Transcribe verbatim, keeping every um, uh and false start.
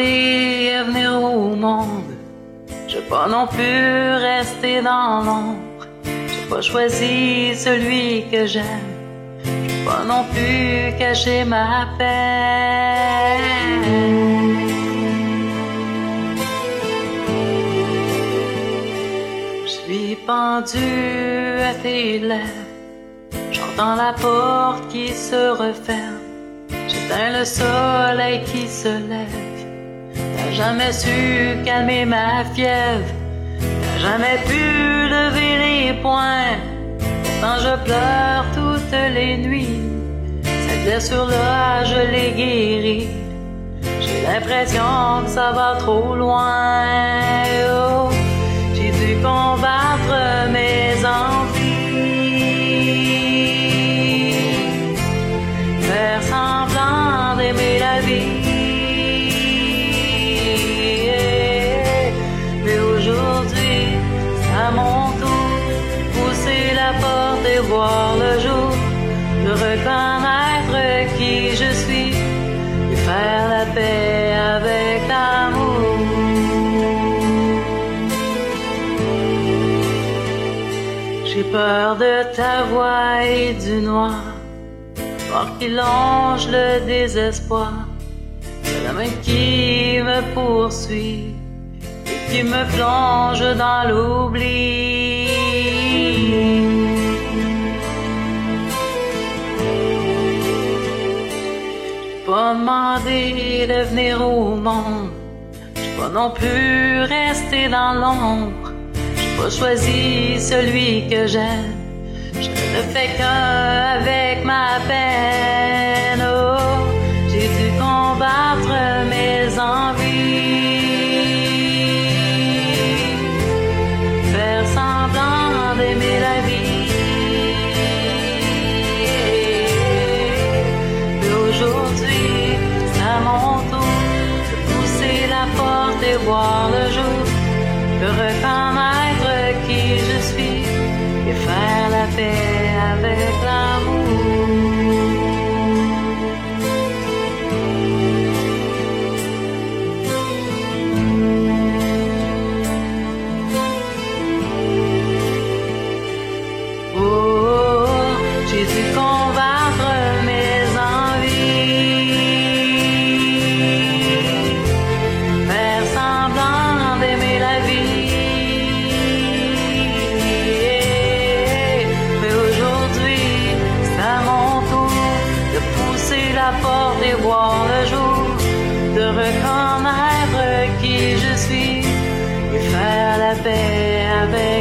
demandé à venir au monde. J'ai pas non plus resté dans l'ombre. J'ai pas choisi celui que j'aime. J'ai pas non plus caché ma peine. Je suis pendu à tes lèvres. J'entends la porte qui se referme. J'éteins le soleil qui se lève. T'as jamais su calmer ma fièvre. T'as jamais pu lever les poings. Quand je pleure toutes les nuits, cette blessure-là, je l'ai guérie. J'ai l'impression que ça va trop loin. Oh, j'ai dû combattre mes envies, faire semblant d'aimer la vie. Mais aujourd'hui, c'est à mon tour, pousser la porte et voir le jour, de reconnaître qui je suis et faire la paix avec l'amour. J'ai peur de ta voix et du noir, voir qui longe le désespoir, de la main qui me poursuit et qui me plonge dans l'oubli. J'ai pas demandé de venir au monde, j'ai pas non plus resté dans l'ombre. J'ai pas choisi celui que j'aime. Je ne fais qu'un avec ma peine. Oh, j'ai dû combattre mes envies, faire semblant d'aimer la vie. Mais aujourd'hui, c'est à mon tour de pousser la porte et voir le jour, de reconnaître qui je suis et faire la paix avec l'amour. Oh, j'ai dû combattre mes envies, faire semblant d'aimer la vie. La porte et voir le jour, de reconnaître qui je suis et faire la paix avec